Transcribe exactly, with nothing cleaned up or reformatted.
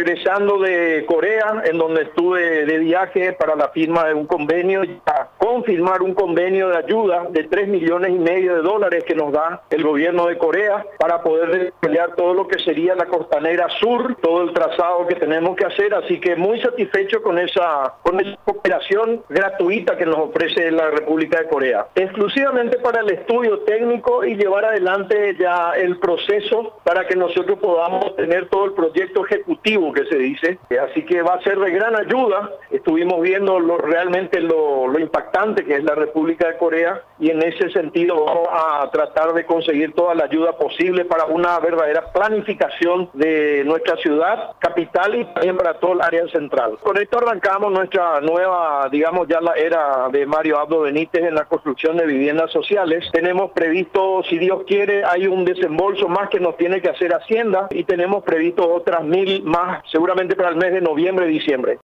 regresando de Corea, en donde estuve de viaje para la firma de un convenio, a confirmar un convenio de ayuda de tres millones y medio de dólares que nos da el gobierno de Corea para poder desarrollar todo lo que sería la Costanera Sur, todo el trazado que tenemos que hacer, así que muy satisfecho con esa, con esa cooperación gratuita que nos ofrece la República de Corea, exclusivamente para el estudio técnico y llevar adelante ya el proceso para que nosotros podamos tener todo el proyecto ejecutivo que se dice, así que va a ser de gran ayuda. Estuvimos viendo lo, realmente lo, lo impactante que es la República de Corea y en ese sentido vamos a tratar de conseguir toda la ayuda posible para una verdadera planificación de nuestra ciudad, capital y también para todo el área central. Con esto arrancamos nuestra nueva, digamos ya la era de Mario Abdo Benítez en la construcción de viviendas sociales. Tenemos previsto, si Dios quiere, hay un desembolso más que nos tiene que hacer Hacienda y tenemos previsto otras mil más seguramente para el mes de noviembre y diciembre.